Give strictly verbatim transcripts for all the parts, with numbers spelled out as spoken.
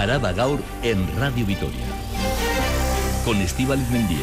Araba Gaur en Radio Vitoria con Estíbaliz Mendía.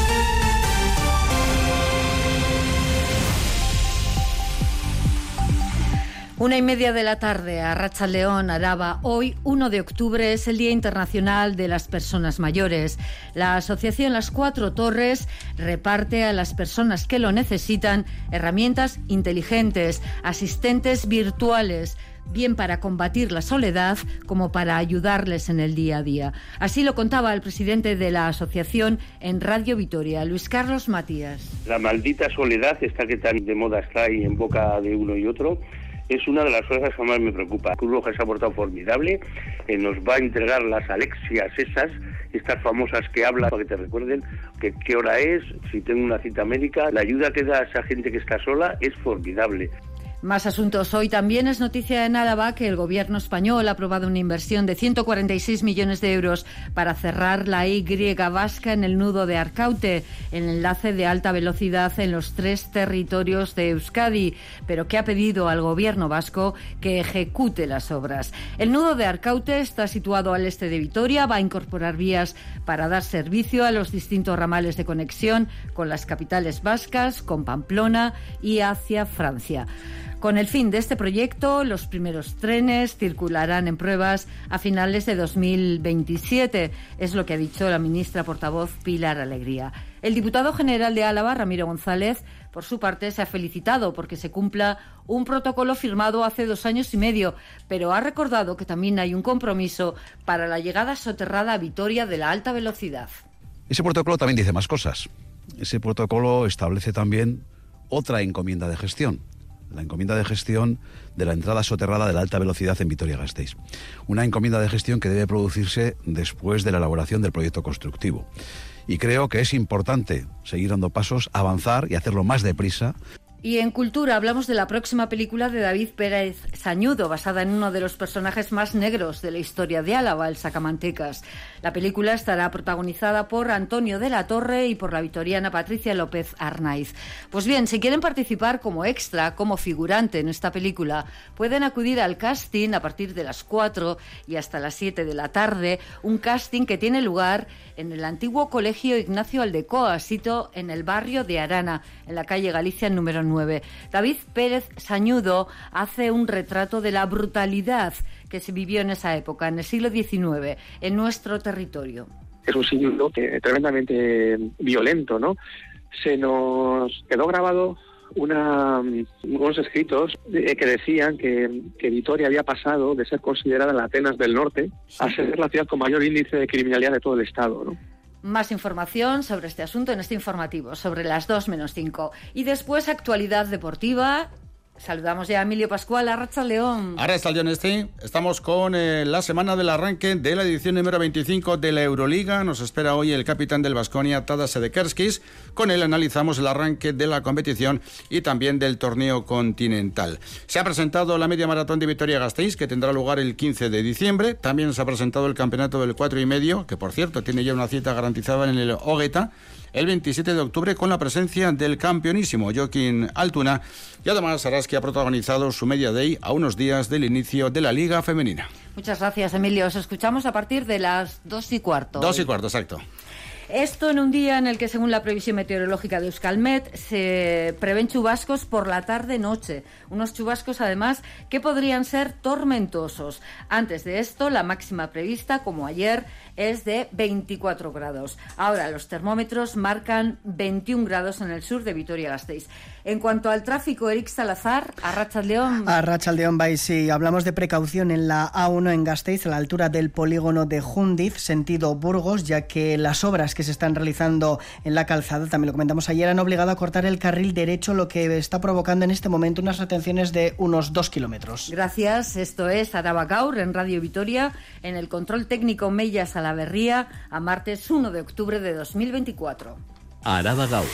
Una y media de la tarde, Arratsaldeon, Araba. Hoy, uno de octubre, es el Día Internacional de las Personas Mayores. La asociación Las Cuatro Torres reparte a las personas que lo necesitan herramientas inteligentes, asistentes virtuales, bien para combatir la soledad como para ayudarles en el día a día. Así lo contaba el presidente de la asociación en Radio Vitoria, Luis Carlos Matías. La maldita soledad, esta que tan de moda está y en boca de uno y otro, es una de las cosas que más me preocupa. Cruz Roja se ha portado formidable, eh, nos va a entregar las Alexias esas, estas famosas que hablan para que te recuerden que qué hora es, si tengo una cita médica. La ayuda que da a esa gente que está sola es formidable. Más asuntos. Hoy también es noticia en Álava que el gobierno español ha aprobado una inversión de ciento cuarenta y seis millones de euros para cerrar la Y vasca en el nudo de Arkaute, el enlace de alta velocidad en los tres territorios de Euskadi, pero que ha pedido al gobierno vasco que ejecute las obras. El nudo de Arkaute está situado al este de Vitoria, va a incorporar vías para dar servicio a los distintos ramales de conexión con las capitales vascas, con Pamplona y hacia Francia. Con el fin de este proyecto, los primeros trenes circularán en pruebas a finales de dos mil veintisiete, es lo que ha dicho la ministra portavoz Pilar Alegría. El diputado general de Álava, Ramiro González, por su parte, se ha felicitado porque se cumpla un protocolo firmado hace dos años y medio, pero ha recordado que también hay un compromiso para la llegada soterrada a Vitoria de la alta velocidad. Ese protocolo también dice más cosas. Ese protocolo establece también otra encomienda de gestión. La encomienda de gestión de la entrada soterrada de la alta velocidad en Vitoria-Gasteiz. Una encomienda de gestión que debe producirse después de la elaboración del proyecto constructivo. Y creo que es importante seguir dando pasos, avanzar y hacerlo más deprisa. Y en Cultura hablamos de la próxima película de David Pérez Sañudo, basada en uno de los personajes más negros de la historia de Álava, el Sacamantecas. La película estará protagonizada por Antonio de la Torre y por la vitoriana Patricia López Arnaiz. Pues bien, si quieren participar como extra, como figurante en esta película, pueden acudir al casting a partir de las cuatro y hasta las siete de la tarde, un casting que tiene lugar en el antiguo Colegio Ignacio Aldecoa, sito en el barrio de Arana, en la calle Galicia número nueve. David Pérez Sañudo hace un retrato de la brutalidad que se vivió en esa época, en el siglo diecinueve, en nuestro territorio. Es un siglo eh, tremendamente violento, ¿no? Se nos quedó grabado una, unos escritos eh, que decían que, que Vitoria había pasado de ser considerada la Atenas del Norte a ser la ciudad con mayor índice de criminalidad de todo el Estado, ¿no? Más información sobre este asunto en este informativo, sobre las dos menos cinco. Y después, actualidad deportiva. Saludamos ya a Emilio Pascual, Arratsaldeon. Arratsaldeon, este. Estamos con eh, la semana del arranque de la edición número veinticinco de la Euroliga. Nos espera hoy el capitán del Baskonia, Tadas Sedekerskis. Con él analizamos el arranque de la competición y también del torneo continental. Se ha presentado la media maratón de Vitoria-Gasteiz, que tendrá lugar el quince de diciembre. También se ha presentado el campeonato del cuatro y medio, que por cierto tiene ya una cita garantizada en el Ogeta, el veintisiete de octubre, con la presencia del campeonísimo Joaquín Altuna. Y además Araski ha protagonizado su Media Day a unos días del inicio de la Liga Femenina. Muchas gracias, Emilio. Os escuchamos a partir de las dos y cuarto. Dos y cuarto, exacto. Esto en un día en el que, según la previsión meteorológica de Euskalmet, se prevén chubascos por la tarde-noche. Unos chubascos, además, que podrían ser tormentosos. Antes de esto, la máxima prevista, como ayer, es de veinticuatro grados. Ahora los termómetros marcan veintiún grados en el sur de Vitoria-Gasteiz. En cuanto al tráfico, Eric Salazar, Arratsaldeon. Arratsaldeon, Bay, sí. Hablamos de precaución en la A uno en Gasteiz, a la altura del polígono de Jundiz, sentido Burgos, ya que las obras que se están realizando en la calzada, también lo comentamos ayer, han obligado a cortar el carril derecho, lo que está provocando en este momento unas retenciones de unos dos kilómetros. Gracias. Esto es Araba Gaur en Radio Vitoria, en el control técnico Meilla Salaverría, a martes uno de octubre de dos mil veinticuatro. Araba Gaur.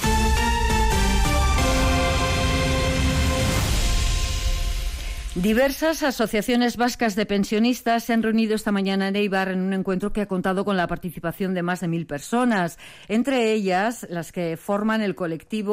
Diversas asociaciones vascas de pensionistas se han reunido esta mañana en Eibar en un encuentro que ha contado con la participación de más de mil personas, entre ellas las que forman el colectivo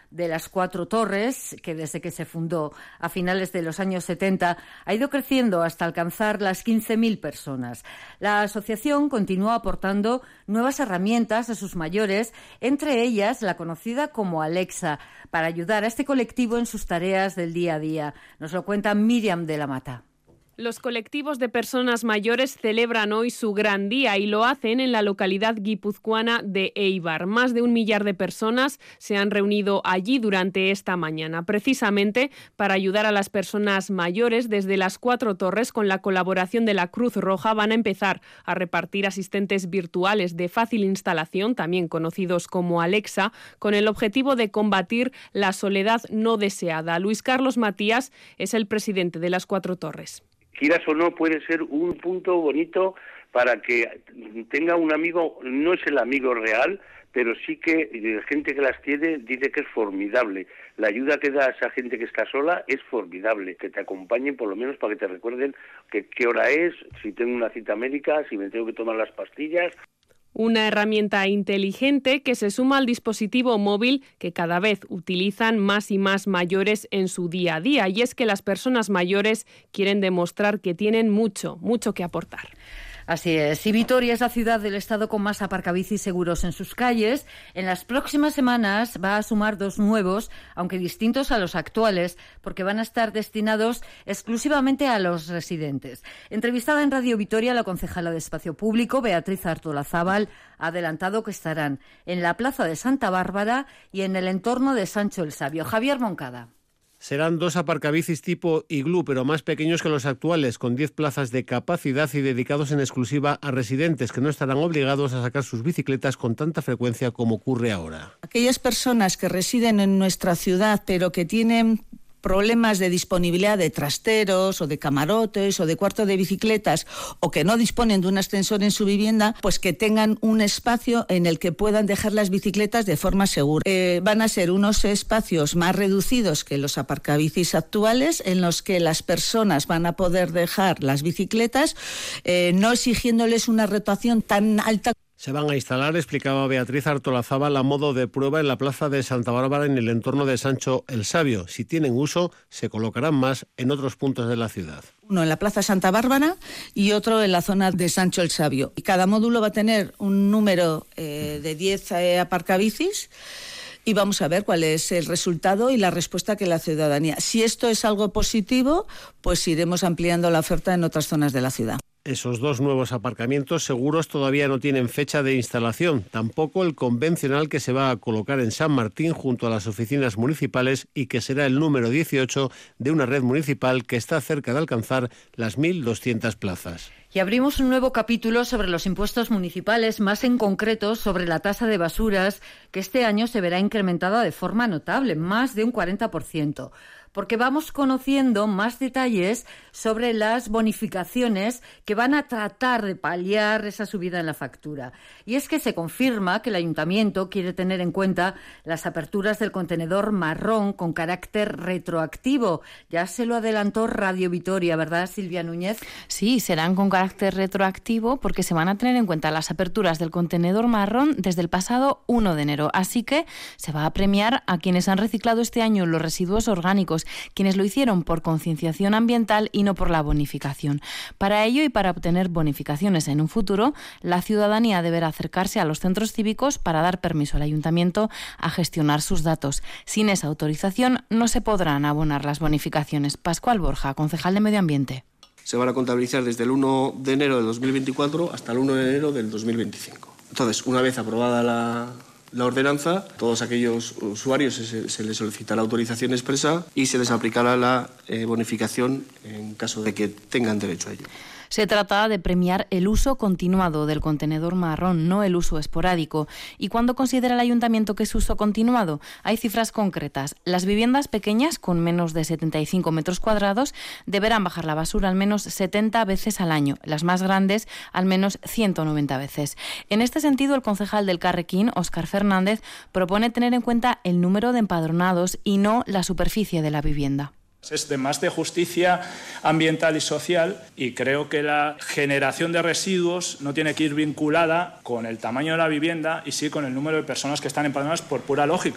de las Cuatro Torres, que desde que se fundó a finales de los años setenta ha ido creciendo hasta alcanzar las quince mil personas. La asociación continúa aportando nuevas herramientas a sus mayores, entre ellas la conocida como Alexa, para ayudar a este colectivo en sus tareas del día a día. Nos lo cuenta Miriam de la Mata. Los colectivos de personas mayores celebran hoy su gran día y lo hacen en la localidad guipuzcoana de Eibar. Más de un millar de personas se han reunido allí durante esta mañana, precisamente para ayudar a las personas mayores. Desde las Cuatro Torres, con la colaboración de la Cruz Roja, van a empezar a repartir asistentes virtuales de fácil instalación, también conocidos como Alexa, con el objetivo de combatir la soledad no deseada. Luis Carlos Matías es el presidente de las Cuatro Torres. Quieras o no, puede ser un punto bonito para que tenga un amigo. No es el amigo real, pero sí que la gente que las tiene dice que es formidable. La ayuda que da a esa gente que está sola es formidable. Que te acompañen por lo menos para que te recuerden que qué hora es, si tengo una cita médica, si me tengo que tomar las pastillas. Una herramienta inteligente que se suma al dispositivo móvil que cada vez utilizan más y más mayores en su día a día. Y es que las personas mayores quieren demostrar que tienen mucho, mucho que aportar. Así es. Y Vitoria es la ciudad del estado con más aparcabicis seguros en sus calles. En las próximas semanas va a sumar dos nuevos, aunque distintos a los actuales, porque van a estar destinados exclusivamente a los residentes. Entrevistada en Radio Vitoria, la concejala de Espacio Público, Beatriz Artolazábal, ha adelantado que estarán en la Plaza de Santa Bárbara y en el entorno de Sancho el Sabio. Javier Moncada. Serán dos aparcabicis tipo iglú, pero más pequeños que los actuales, con diez plazas de capacidad y dedicados en exclusiva a residentes que no estarán obligados a sacar sus bicicletas con tanta frecuencia como ocurre ahora. Aquellas personas que residen en nuestra ciudad, pero que tienen problemas de disponibilidad de trasteros o de camarotes o de cuarto de bicicletas, o que no disponen de un ascensor en su vivienda, pues que tengan un espacio en el que puedan dejar las bicicletas de forma segura. Eh, van a ser unos espacios más reducidos que los aparcabicis actuales, en los que las personas van a poder dejar las bicicletas, eh, no exigiéndoles una rotación tan alta. Se van a instalar, explicaba Beatriz Artolazábal, a modo de prueba en la Plaza de Santa Bárbara en el entorno de Sancho el Sabio. Si tienen uso, se colocarán más en otros puntos de la ciudad. Uno en la Plaza Santa Bárbara y otro en la zona de Sancho el Sabio. Y cada módulo va a tener un número eh, de diez eh, aparcabicis. Y vamos a ver cuál es el resultado y la respuesta que la ciudadanía. Si esto es algo positivo, pues iremos ampliando la oferta en otras zonas de la ciudad. Esos dos nuevos aparcamientos seguros todavía no tienen fecha de instalación, tampoco el convencional que se va a colocar en San Martín junto a las oficinas municipales y que será el número dieciocho de una red municipal que está cerca de alcanzar las mil doscientas plazas. Y abrimos un nuevo capítulo sobre los impuestos municipales, más en concreto sobre la tasa de basuras, que este año se verá incrementada de forma notable, más de un cuarenta por ciento. Porque vamos conociendo más detalles sobre las bonificaciones que van a tratar de paliar esa subida en la factura. Y es que se confirma que el Ayuntamiento quiere tener en cuenta las aperturas del contenedor marrón con carácter retroactivo. Ya se lo adelantó Radio Vitoria, ¿verdad, Silvia Núñez? Sí, serán con carácter retroactivo porque se van a tener en cuenta las aperturas del contenedor marrón desde el pasado primero de enero. Así que se va a premiar a quienes han reciclado este año los residuos orgánicos, quienes lo hicieron por concienciación ambiental y no por la bonificación. Para ello y para obtener bonificaciones en un futuro, la ciudadanía deberá acercarse a los centros cívicos para dar permiso al Ayuntamiento a gestionar sus datos. Sin esa autorización no se podrán abonar las bonificaciones. Pascual Borja, concejal de Medio Ambiente. Se van a contabilizar desde el primero de enero de dos mil veinticuatro hasta el primero de enero del dos mil veinticinco. Entonces, una vez aprobada la... la ordenanza, todos aquellos usuarios se, se les solicitará autorización expresa y se les aplicará la eh, bonificación en caso de que tengan derecho a ello. Se trata de premiar el uso continuado del contenedor marrón, no el uso esporádico. ¿Y cuándo considera el Ayuntamiento que es uso continuado? Hay cifras concretas. Las viviendas pequeñas, con menos de setenta y cinco metros cuadrados, deberán bajar la basura al menos setenta veces al año. Las más grandes, al menos ciento noventa veces. En este sentido, el concejal del Carrequín, Óscar Fernández, propone tener en cuenta el número de empadronados y no la superficie de la vivienda. Es de más de justicia ambiental y social, y creo que la generación de residuos no tiene que ir vinculada con el tamaño de la vivienda y sí con el número de personas que están empadronadas por pura lógica.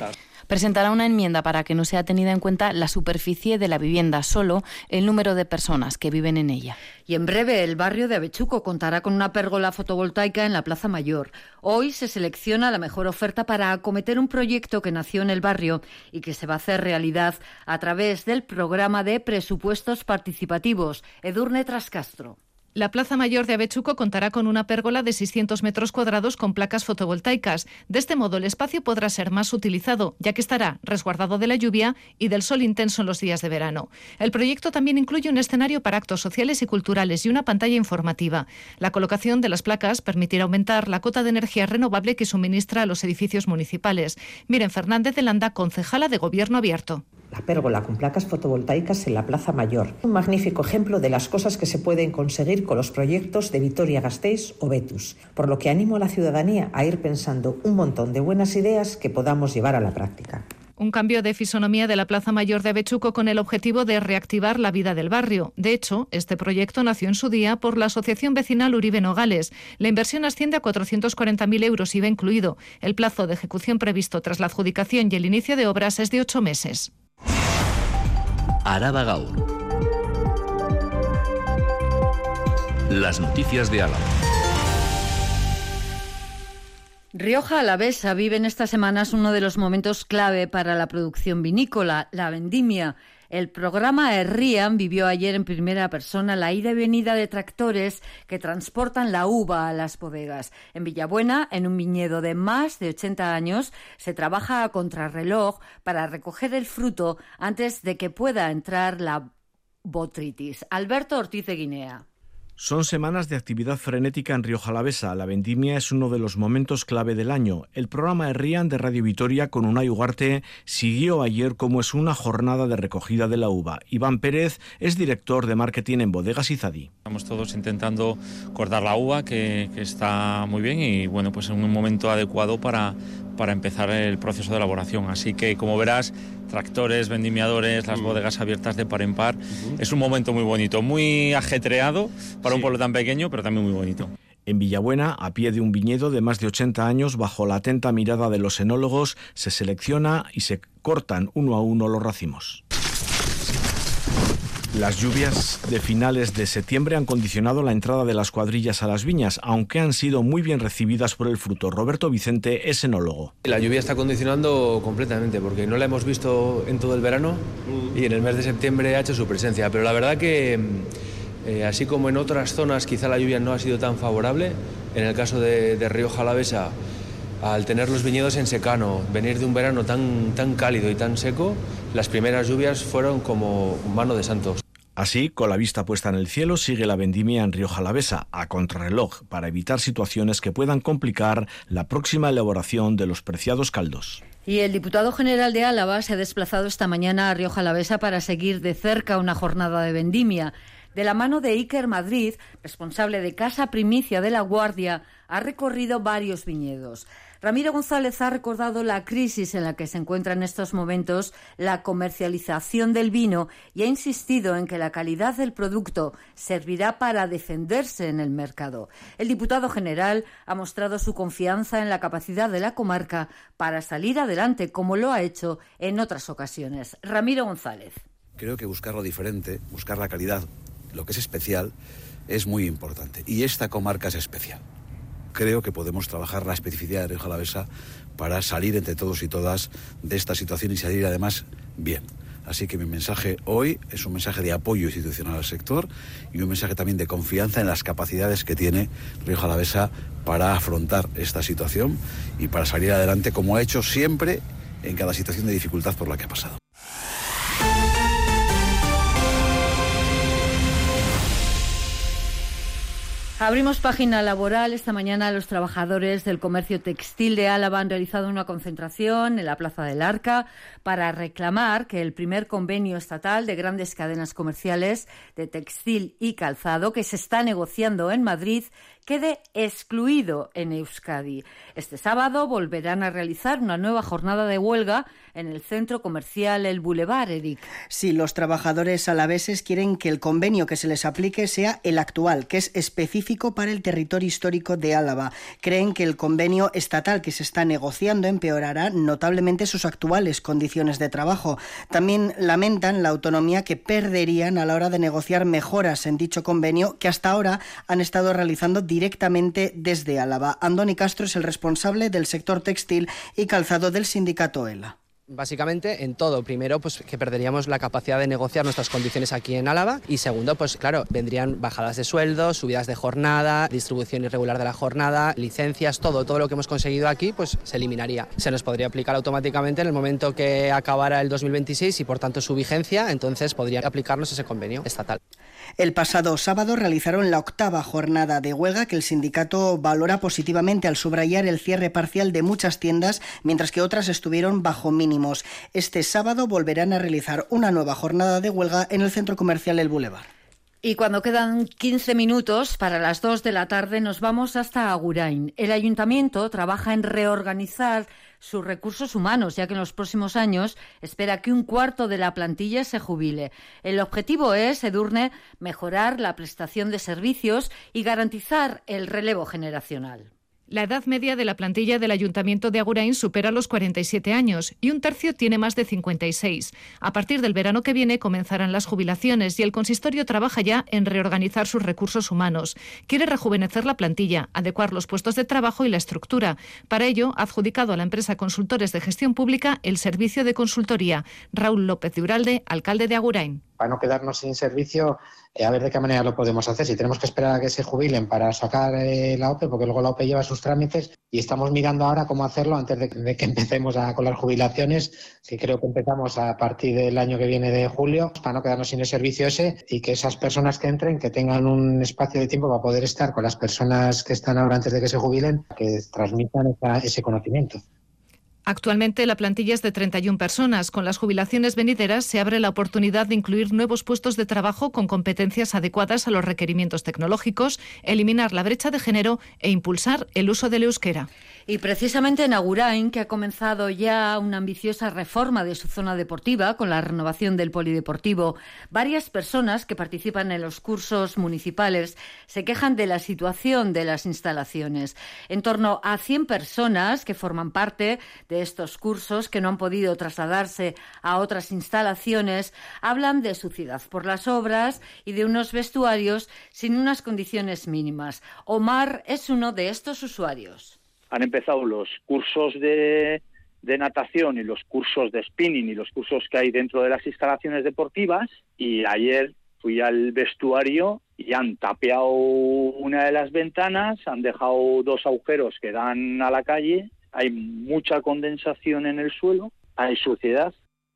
Presentará una enmienda para que no sea tenida en cuenta la superficie de la vivienda, solo el número de personas que viven en ella. Y en breve el barrio de Avechuco contará con una pérgola fotovoltaica en la Plaza Mayor. Hoy se selecciona la mejor oferta para acometer un proyecto que nació en el barrio y que se va a hacer realidad a través del programa de presupuestos participativos. Edurne Trascastro. La Plaza Mayor de Avechuco contará con una pérgola de seiscientos metros cuadrados con placas fotovoltaicas. De este modo, el espacio podrá ser más utilizado, ya que estará resguardado de la lluvia y del sol intenso en los días de verano. El proyecto también incluye un escenario para actos sociales y culturales y una pantalla informativa. La colocación de las placas permitirá aumentar la cota de energía renovable que suministra a los edificios municipales. Miren Fernández de Landa, concejala de Gobierno Abierto. La pérgola con placas fotovoltaicas en la Plaza Mayor. Un magnífico ejemplo de las cosas que se pueden conseguir con los proyectos de Vitoria-Gasteiz o Betus, por lo que animo a la ciudadanía a ir pensando un montón de buenas ideas que podamos llevar a la práctica. Un cambio de fisonomía de la Plaza Mayor de Avechuco con el objetivo de reactivar la vida del barrio. De hecho, este proyecto nació en su día por la Asociación Vecinal Uribe Nogales. La inversión asciende a cuatrocientos cuarenta mil euros I V A incluido. El plazo de ejecución previsto tras la adjudicación y el inicio de obras es de ocho meses. Araba Gaur. Las noticias de Álava. Rioja Alavesa vive en estas semanas uno de los momentos clave para la producción vinícola, la vendimia. El programa Herrían vivió ayer en primera persona la ida y venida de tractores que transportan la uva a las bodegas. En Villabuena, en un viñedo de más de ochenta años, se trabaja a contrarreloj para recoger el fruto antes de que pueda entrar la botrytis. Alberto Ortiz de Guinea. Son semanas de actividad frenética en Rioja Alavesa. La vendimia es uno de los momentos clave del año. El programa Herrían de Radio Vitoria con Unai Ugarte siguió ayer como es una jornada de recogida de la uva. Iván Pérez es director de marketing en Bodegas Izadi. Estamos todos intentando cortar la uva, que, que está muy bien y bueno, pues en un momento adecuado para, para empezar el proceso de elaboración. Así que, como verás, tractores, vendimiadores, las bodegas abiertas de par en par. Uh-huh. Es un momento muy bonito, muy ajetreado para sí. un pueblo tan pequeño, pero también muy bonito. En Villabuena, a pie de un viñedo de más de ochenta años, bajo la atenta mirada de los enólogos, se selecciona y se cortan uno a uno los racimos. Las lluvias de finales de septiembre han condicionado la entrada de las cuadrillas a las viñas, aunque han sido muy bien recibidas por el fruto. Roberto Vicente es enólogo. La lluvia está condicionando completamente, porque no la hemos visto en todo el verano y en el mes de septiembre ha hecho su presencia. Pero la verdad que, eh, así como en otras zonas quizá la lluvia no ha sido tan favorable, en el caso de, de Rioja Alavesa, al tener los viñedos en secano, venir de un verano tan, tan cálido y tan seco, las primeras lluvias fueron como mano de santos. Así, con la vista puesta en el cielo, sigue la vendimia en Rioja Alavesa a contrarreloj para evitar situaciones que puedan complicar la próxima elaboración de los preciados caldos. Y el diputado general de Álava se ha desplazado esta mañana a Rioja Alavesa para seguir de cerca una jornada de vendimia. De la mano de Iker Madrid, responsable de Casa Primicia de La Guardia, ha recorrido varios viñedos. Ramiro González ha recordado la crisis en la que se encuentra en estos momentos la comercialización del vino y ha insistido en que la calidad del producto servirá para defenderse en el mercado. El diputado general ha mostrado su confianza en la capacidad de la comarca para salir adelante, como lo ha hecho en otras ocasiones. Ramiro González. Creo que buscar lo diferente, buscar la calidad, lo que es especial, es muy importante. Y esta comarca es especial. Creo que podemos trabajar la especificidad de Rioja Alavesa para salir entre todos y todas de esta situación y salir además bien. Así que mi mensaje hoy es un mensaje de apoyo institucional al sector y un mensaje también de confianza en las capacidades que tiene Rioja Alavesa para afrontar esta situación y para salir adelante como ha hecho siempre en cada situación de dificultad por la que ha pasado. Abrimos página laboral. Esta mañana los trabajadores del comercio textil de Álava han realizado una concentración en la Plaza del Arca para reclamar que el primer convenio estatal de grandes cadenas comerciales de textil y calzado que se está negociando en Madrid quede excluido en Euskadi. Este sábado volverán a realizar una nueva jornada de huelga en el centro comercial El Boulevard, Eric. Sí, los trabajadores alaveses quieren que el convenio que se les aplique sea el actual, que es específico para el territorio histórico de Álava. Creen que el convenio estatal que se está negociando empeorará notablemente sus actuales condiciones de trabajo. También lamentan la autonomía que perderían a la hora de negociar mejoras en dicho convenio que hasta ahora han estado realizando directamente desde Álava. Andoni Castro es el responsable del sector textil y calzado del sindicato ELA. Básicamente en todo. Primero, pues que perderíamos la capacidad de negociar nuestras condiciones aquí en Álava y segundo, pues claro, vendrían bajadas de sueldos, subidas de jornada, distribución irregular de la jornada, licencias, todo, todo lo que hemos conseguido aquí, pues se eliminaría. Se nos podría aplicar automáticamente en el momento que acabara el dos mil veintiséis y por tanto su vigencia, entonces podría aplicarnos ese convenio estatal. El pasado sábado realizaron la octava jornada de huelga que el sindicato valora positivamente al subrayar el cierre parcial de muchas tiendas, mientras que otras estuvieron bajo mínimos. Este sábado volverán a realizar una nueva jornada de huelga en el centro comercial El Boulevard. Y cuando quedan quince minutos para las dos de la tarde nos vamos hasta Agurain. El ayuntamiento trabaja en reorganizar sus recursos humanos, ya que en los próximos años espera que un cuarto de la plantilla se jubile. El objetivo es, Edurne, mejorar la prestación de servicios y garantizar el relevo generacional. La edad media de la plantilla del Ayuntamiento de Agurain supera los cuarenta y siete años y un tercio tiene más de cincuenta y seis. A partir del verano que viene comenzarán las jubilaciones y el consistorio trabaja ya en reorganizar sus recursos humanos. Quiere rejuvenecer la plantilla, adecuar los puestos de trabajo y la estructura. Para ello, ha adjudicado a la empresa Consultores de Gestión Pública el servicio de consultoría. Raúl López de Uralde, alcalde de Agurain. Para no quedarnos sin servicio, eh, a ver de qué manera lo podemos hacer. Si tenemos que esperar a que se jubilen para sacar eh, la O P E, porque luego la O P E lleva sus trámites, y estamos mirando ahora cómo hacerlo antes de, de que empecemos a, con las jubilaciones, que creo que empezamos a partir del año que viene de julio, para no quedarnos sin el servicio ese y que esas personas que entren, que tengan un espacio de tiempo para poder estar con las personas que están ahora antes de que se jubilen, que transmitan esa, ese conocimiento. Actualmente la plantilla es de treinta y una personas. Con las jubilaciones venideras se abre la oportunidad de incluir nuevos puestos de trabajo con competencias adecuadas a los requerimientos tecnológicos, eliminar la brecha de género e impulsar el uso del euskera. Y precisamente en Agurain, que ha comenzado ya una ambiciosa reforma de su zona deportiva con la renovación del polideportivo, varias personas que participan en los cursos municipales se quejan de la situación de las instalaciones. En torno a cien personas que forman parte de estos cursos, que no han podido trasladarse a otras instalaciones, hablan de suciedad por las obras y de unos vestuarios sin unas condiciones mínimas. Omar es uno de estos usuarios. Han empezado los cursos de, de natación y los cursos de spinning y los cursos que hay dentro de las instalaciones deportivas, y ayer fui al vestuario y han tapeado una de las ventanas, han dejado dos agujeros que dan a la calle, hay mucha condensación en el suelo, hay suciedad.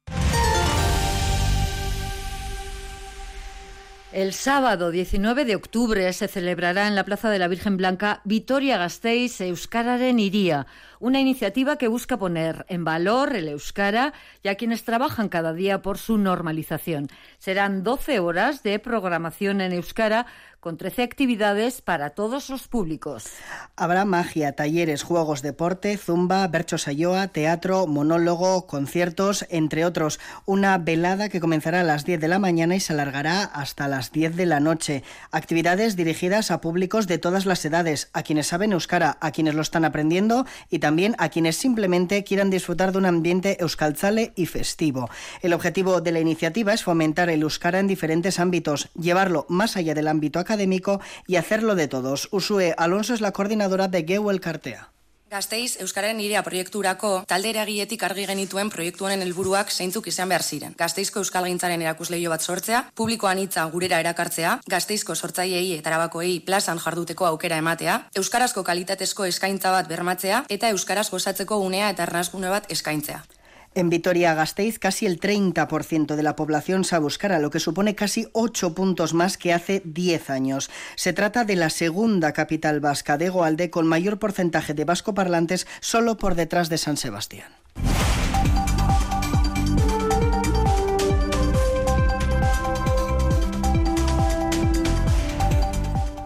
El sábado diecinueve de octubre se celebrará en la Plaza de la Virgen Blanca Vitoria-Gasteiz Euskararen Hiria, una iniciativa que busca poner en valor el euskara y a quienes trabajan cada día por su normalización. Serán doce horas de programación en euskara con trece actividades para todos los públicos. Habrá magia, talleres, juegos, deporte, zumba, bertso saioa, teatro, monólogo, conciertos, entre otros. Una velada que comenzará a las diez de la mañana y se alargará hasta las diez de la noche. Actividades dirigidas a públicos de todas las edades, a quienes saben euskara, a quienes lo están aprendiendo y también a quienes simplemente quieran disfrutar de un ambiente euskaltzale y festivo. El objetivo de la iniciativa es fomentar el euskara en diferentes ámbitos, llevarlo más allá del ámbito académico y hacerlo de todos. Usue Alonso es la coordinadora de Geu Elkartea. Gasteiz Euskararen Hiria proiekturako talde eragiletik argi genituen proiektu honen helburuak zeintzuk izan behar ziren. Gasteizko euskalgintzaren erakusleiho bat sortzea, publikoan hitza gurera erakartzea, Gasteizko sortzaileei eta arabakoei plazan jarduteko aukera ematea, euskarazko kalitatezko eskaintza bat bermatzea eta euskaraz gozatzeko unea eta arnasgune bat eskaintzea. En Vitoria-Gasteiz, casi el treinta por ciento de la población sabe euskara, lo que supone casi ocho puntos más que hace diez años. Se trata de la segunda capital vasca, de Hegoalde, con mayor porcentaje de vascoparlantes, solo por detrás de San Sebastián. Y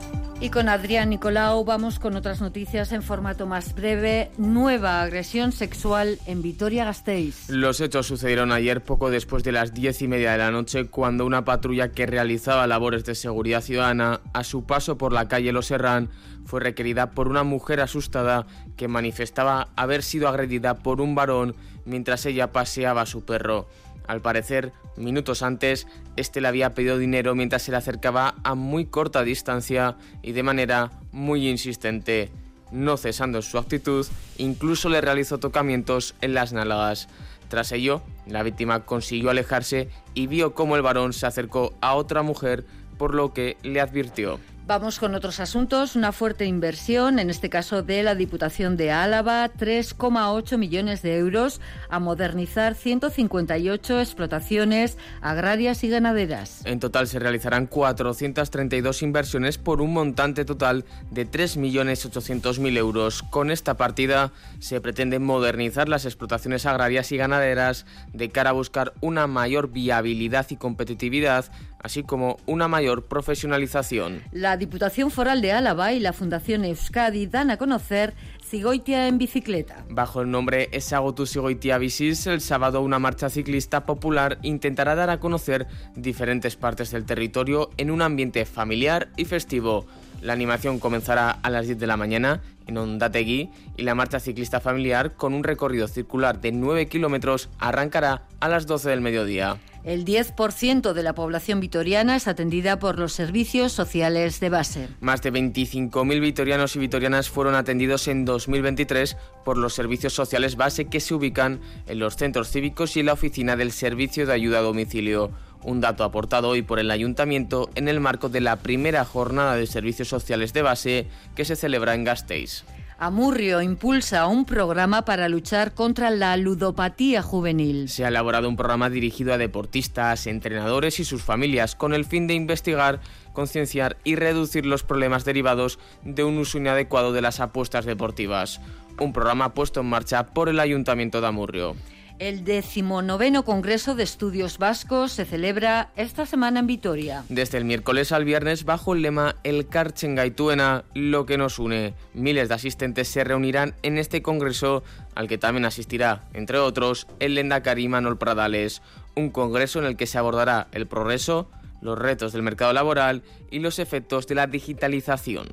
con Adrián Nicolau vamos con otras noticias en formato más breve. Nueva agresión sexual en Vitoria-Gasteiz. Los hechos sucedieron ayer poco después de las diez y media de la noche, cuando una patrulla que realizaba labores de seguridad ciudadana a su paso por la calle Los Herrán fue requerida por una mujer asustada que manifestaba haber sido agredida por un varón mientras ella paseaba a su perro. Al parecer, minutos antes, este le había pedido dinero mientras se le acercaba a muy corta distancia y de manera muy insistente. No cesando en su actitud, incluso le realizó tocamientos en las nalgas. Tras ello, la víctima consiguió alejarse y vio cómo el varón se acercó a otra mujer, por lo que le advirtió. Vamos con otros asuntos. Una fuerte inversión, en este caso de la Diputación de Álava, tres coma ocho millones de euros a modernizar ciento cincuenta y ocho explotaciones agrarias y ganaderas. En total se realizarán cuatrocientas treinta y dos inversiones por un montante total de tres millones ochocientos mil euros. Con esta partida se pretende modernizar las explotaciones agrarias y ganaderas de cara a buscar una mayor viabilidad y competitividad, así como una mayor profesionalización. La Diputación Foral de Álava y la Fundación Euskadi dan a conocer Sigoitia en bicicleta. Bajo el nombre Ezagutu Sigoitia Biziz, el sábado una marcha ciclista popular intentará dar a conocer diferentes partes del territorio en un ambiente familiar y festivo. La animación comenzará a las diez de la mañana en Ondategui y la marcha ciclista familiar, con un recorrido circular de nueve kilómetros, arrancará a las doce del mediodía. El diez por ciento de la población vitoriana es atendida por los servicios sociales de base. Más de veinticinco mil vitorianos y vitorianas fueron atendidos en dos mil veintitrés por los servicios sociales base, que se ubican en los centros cívicos y en la oficina del Servicio de Ayuda a Domicilio. Un dato aportado hoy por el Ayuntamiento en el marco de la primera jornada de servicios sociales de base que se celebra en Gasteiz. Amurrio impulsa un programa para luchar contra la ludopatía juvenil. Se ha elaborado un programa dirigido a deportistas, entrenadores y sus familias, con el fin de investigar, concienciar y reducir los problemas derivados de un uso inadecuado de las apuestas deportivas. Un programa puesto en marcha por el Ayuntamiento de Amurrio. El decimonoveno Congreso de Estudios Vascos se celebra esta semana en Vitoria. Desde el miércoles al viernes, bajo el lema Elkartzen gaituena, lo que nos une. Miles de asistentes se reunirán en este congreso, al que también asistirá, entre otros, el lehendakari Manol Pradales. Un congreso en el que se abordará el progreso, los retos del mercado laboral y los efectos de la digitalización.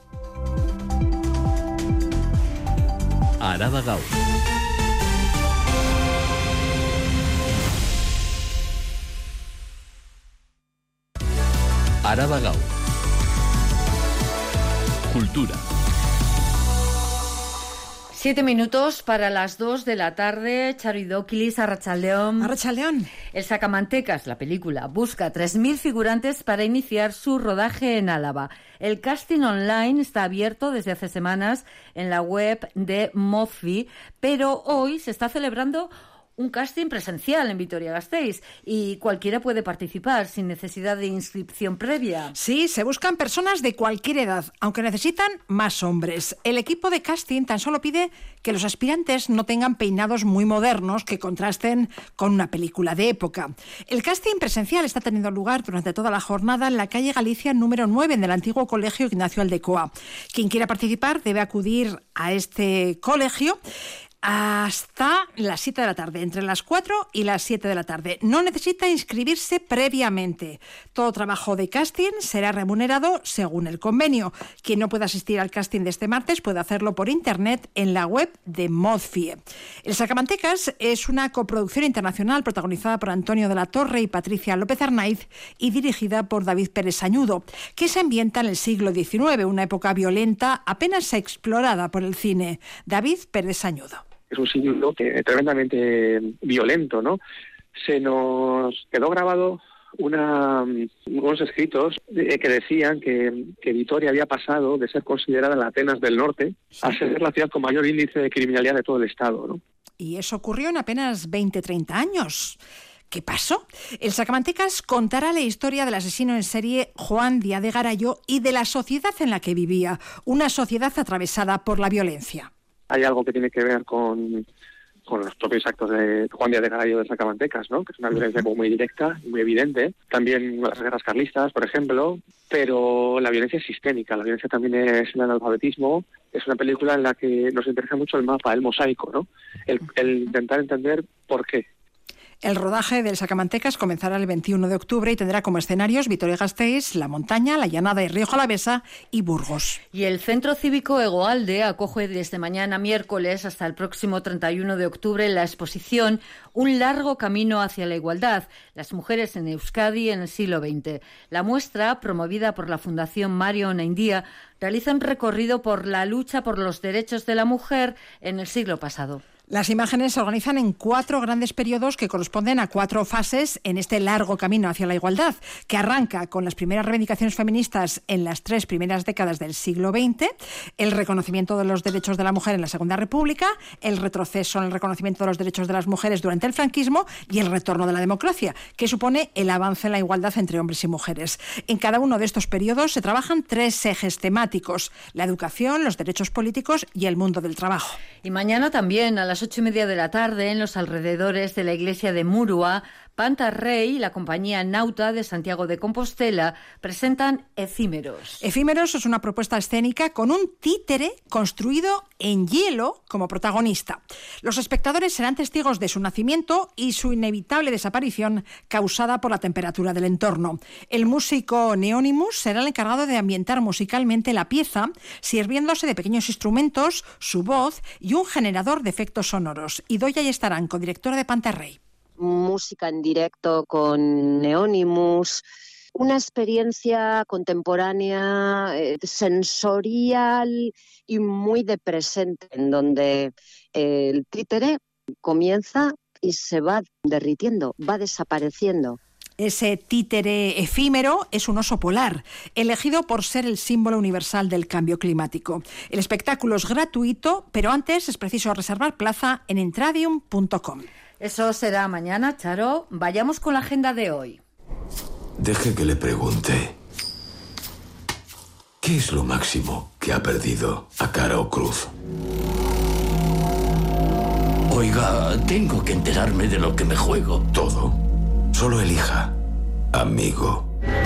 Araba Gaur. Araba Gaur. Cultura. Siete minutos para las dos de la tarde. Charidóquilis, Arrachaldeón. Arrachaldeón. El Sacamantecas, la película, busca tres mil figurantes para iniciar su rodaje en Álava. El casting online está abierto desde hace semanas en la web de Mozfi, pero hoy se está celebrando un casting presencial en Vitoria-Gasteiz y cualquiera puede participar sin necesidad de inscripción previa. Sí, se buscan personas de cualquier edad, aunque necesitan más hombres. El equipo de casting tan solo pide que los aspirantes no tengan peinados muy modernos que contrasten con una película de época. El casting presencial está teniendo lugar durante toda la jornada en la calle Galicia número nueve, en el antiguo colegio Ignacio Aldecoa. Quien quiera participar debe acudir a este colegio hasta las siete de la tarde, entre las cuatro y las siete de la tarde. No necesita inscribirse previamente. Todo trabajo de casting será remunerado según el convenio. Quien no pueda asistir al casting de este martes puede hacerlo por internet en la web de Mozfie. El Sacamantecas es una coproducción internacional protagonizada por Antonio de la Torre y Patricia López Arnaiz y dirigida por David Pérez Sañudo, que se ambienta en el siglo diecinueve, una época violenta apenas explorada por el cine. David Pérez Sañudo. Es un siglo que, tremendamente violento, ¿no? Se nos quedó grabado una, unos escritos que decían que, que Vitoria había pasado de ser considerada la Atenas del Norte a ser la ciudad con mayor índice de criminalidad de todo el Estado, ¿no? Y eso ocurrió en apenas veinte, treinta años. ¿Qué pasó? El Sacamantecas contará la historia del asesino en serie Juan Díaz de Garayo y de la sociedad en la que vivía, una sociedad atravesada por la violencia. Hay algo que tiene que ver con, con los propios actos de Juan Díaz de Garay de Sacamantecas, ¿no? Que es una violencia como muy directa y muy evidente. También las guerras carlistas, por ejemplo, pero la violencia es sistémica, la violencia también es el analfabetismo. Es una película en la que nos interesa mucho el mapa, el mosaico, ¿no? El, el intentar entender por qué. El rodaje del Sacamantecas comenzará el veintiuno de octubre y tendrá como escenarios Vitoria-Gasteiz, La Montaña, La Llanada y Rioja Alavesa y Burgos. Y el Centro Cívico Egoalde acoge desde mañana miércoles hasta el próximo treinta y uno de octubre la exposición Un largo camino hacia la igualdad, las mujeres en Euskadi en el siglo veinte. La muestra, promovida por la Fundación Mario Onaindia, realiza un recorrido por la lucha por los derechos de la mujer en el siglo pasado. Las imágenes se organizan en cuatro grandes periodos que corresponden a cuatro fases en este largo camino hacia la igualdad, que arranca con las primeras reivindicaciones feministas en las tres primeras décadas del siglo veinte, el reconocimiento de los derechos de la mujer en la Segunda República, el retroceso en el reconocimiento de los derechos de las mujeres durante el franquismo y el retorno de la democracia, que supone el avance en la igualdad entre hombres y mujeres. En cada uno de estos periodos se trabajan tres ejes temáticos: la educación, los derechos políticos y el mundo del trabajo. Y mañana también, a las ocho y media de la tarde, en los alrededores de la iglesia de Murua, Pantarrey y la compañía Nauta de Santiago de Compostela presentan Efímeros. Efímeros es una propuesta escénica con un títere construido en hielo como protagonista. Los espectadores serán testigos de su nacimiento y su inevitable desaparición causada por la temperatura del entorno. El músico Neonimus será el encargado de ambientar musicalmente la pieza, sirviéndose de pequeños instrumentos, su voz y un generador de efectos sonoros. Idoia Estaran, codirectora de Pantarrey. Música en directo con Neonimus, una experiencia contemporánea, eh, sensorial y muy de presente, en donde eh, el títere comienza y se va derritiendo, va desapareciendo. Ese títere efímero es un oso polar, elegido por ser el símbolo universal del cambio climático. El espectáculo es gratuito, pero antes es preciso reservar plaza en entradium punto com. Eso será mañana, Charo. Vayamos con la agenda de hoy. Deje que le pregunte. ¿Qué es lo máximo que ha perdido a cara o cruz? Oiga, tengo que enterarme de lo que me juego. Todo. Solo elija, amigo.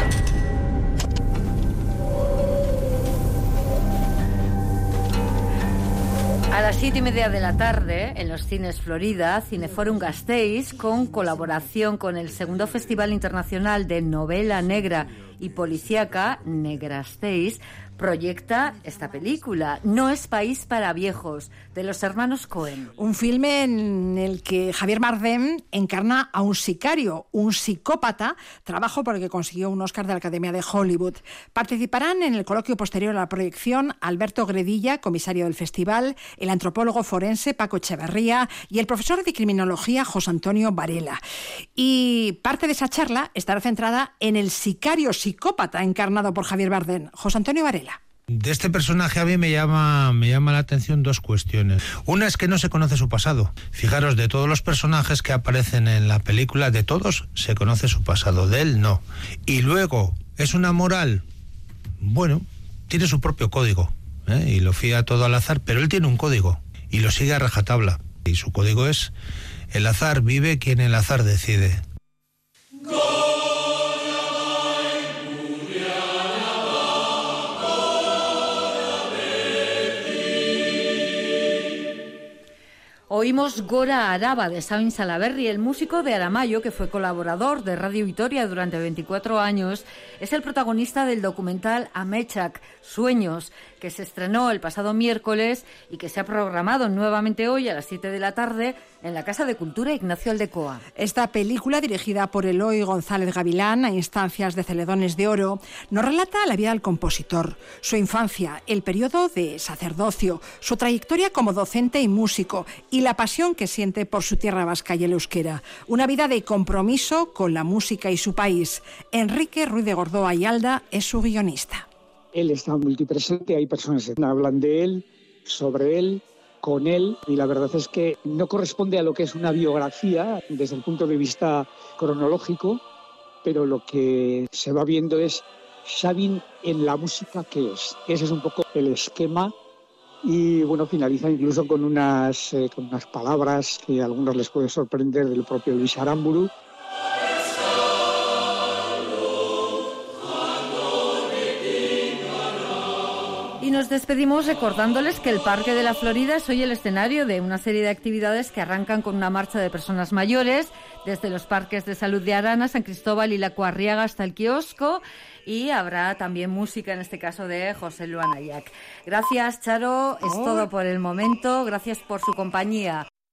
A las siete y media de la tarde, en los cines Florida, Cineforum Gasteiz, con colaboración con el segundo Festival Internacional de Novela Negra y Policíaca, Negrasteiz, proyecta esta película, No es país para viejos, de los hermanos Cohen. Un filme en el que Javier Bardem encarna a un sicario, un psicópata, trabajo por el que consiguió un Oscar de la Academia de Hollywood. Participarán en el coloquio posterior a la proyección Alberto Gredilla, comisario del festival, el antropólogo forense Paco Echeverría y el profesor de criminología José Antonio Varela. Y parte de esa charla estará centrada en el sicario psicópata encarnado por Javier Bardem, José Antonio Varela. De este personaje a mí me llama, me llama la atención dos cuestiones. Una es que no se conoce su pasado. Fijaros, de todos los personajes que aparecen en la película, de todos se conoce su pasado, de él no. Y luego, ¿es una moral? Bueno, tiene su propio código, ¿eh? Y lo fía todo al azar, pero él tiene un código y lo sigue a rajatabla. Y su código es: el azar vive quien el azar decide. Oímos Gora Araba de Sabin Salaberry, el músico de Aramayo, que fue colaborador de Radio Vitoria durante veinticuatro años. Es el protagonista del documental Amechak, Sueños, que se estrenó el pasado miércoles y que se ha programado nuevamente hoy a las siete de la tarde en la Casa de Cultura Ignacio Aldecoa. Esta película, dirigida por Eloy González Gavilán a instancias de Celedones de Oro, nos relata la vida del compositor, su infancia, el periodo de sacerdocio, su trayectoria como docente y músico y la pasión que siente por su tierra vasca y el euskera. Una vida de compromiso con la música y su país. Enrique Ruiz de Gordoa y Alda es su guionista. Él está multipresente, hay personas que hablan de él, sobre él, con él, y la verdad es que no corresponde a lo que es una biografía desde el punto de vista cronológico, pero lo que se va viendo es Sabin en la música que es. Ese es un poco el esquema y bueno, finaliza incluso con unas, eh, con unas palabras que a algunos les puede sorprender del propio Luis Aramburu. Y nos despedimos recordándoles que el Parque de la Florida es hoy el escenario de una serie de actividades que arrancan con una marcha de personas mayores, desde los parques de salud de Arana, San Cristóbal y La Cuarriaga hasta el kiosco, y habrá también música, en este caso de José Luis Anayac. Gracias, Charo, es todo por el momento, gracias por su compañía.